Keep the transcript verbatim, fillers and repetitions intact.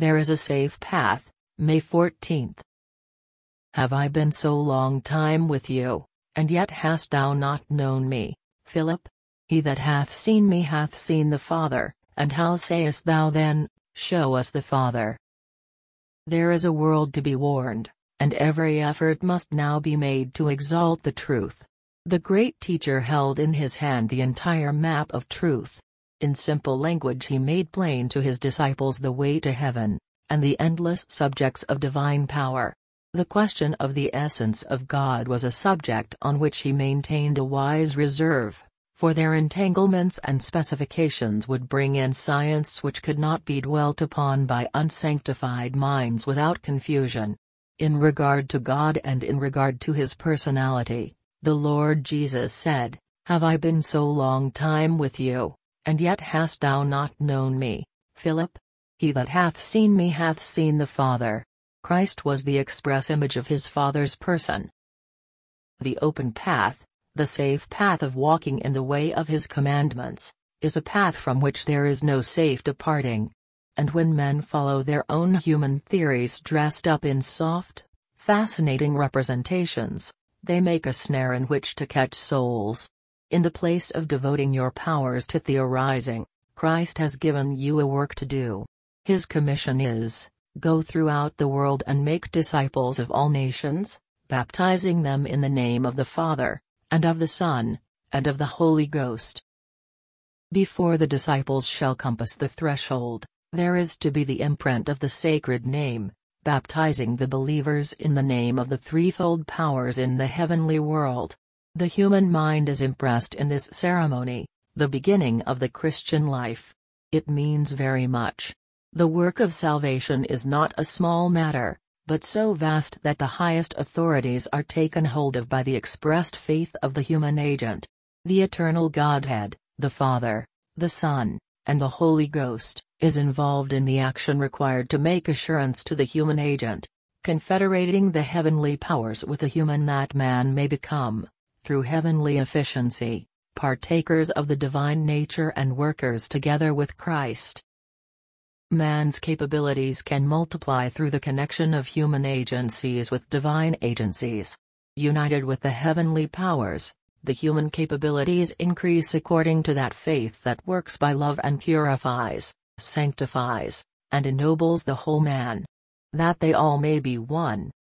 There is a safe path, May fourteenth. Have I been so long time with you, and yet hast thou not known me, Philip? He that hath seen me hath seen the Father, and how sayest thou then, Show us the Father? There is a world to be warned, and every effort must now be made to exalt the truth. The great teacher held in his hand the entire map of truth. In simple language he made plain to his disciples the way to heaven, and the endless subjects of divine power. The question of the essence of God was a subject on which he maintained a wise reserve, for their entanglements and specifications would bring in science which could not be dwelt upon by unsanctified minds without confusion. In regard to God and in regard to his personality, the Lord Jesus said, Have I been so long time with you, and yet hast thou not known me, Philip? He that hath seen me hath seen the Father. Christ was the express image of his Father's person. The open path, the safe path of walking in the way of his commandments, is a path from which there is no safe departing. And when men follow their own human theories dressed up in soft, fascinating representations, they make a snare in which to catch souls. In the place of devoting your powers to theorizing, Christ has given you a work to do. His commission is, Go throughout the world and make disciples of all nations, baptizing them in the name of the Father, and of the Son, and of the Holy Ghost. Before the disciples shall compass the threshold, there is to be the imprint of the sacred name, baptizing the believers in the name of the threefold powers in the heavenly world. The human mind is impressed in this ceremony, the beginning of the Christian life. It means very much. The work of salvation is not a small matter, but so vast that the highest authorities are taken hold of by the expressed faith of the human agent. The eternal Godhead, the Father, the Son, and the Holy Ghost, is involved in the action required to make assurance to the human agent, confederating the heavenly powers with the human, that man may become, through heavenly efficiency, partakers of the divine nature and workers together with Christ. Man's capabilities can multiply through the connection of human agencies with divine agencies. United with the heavenly powers, the human capabilities increase according to that faith that works by love and purifies, sanctifies, and ennobles the whole man. That they all may be one,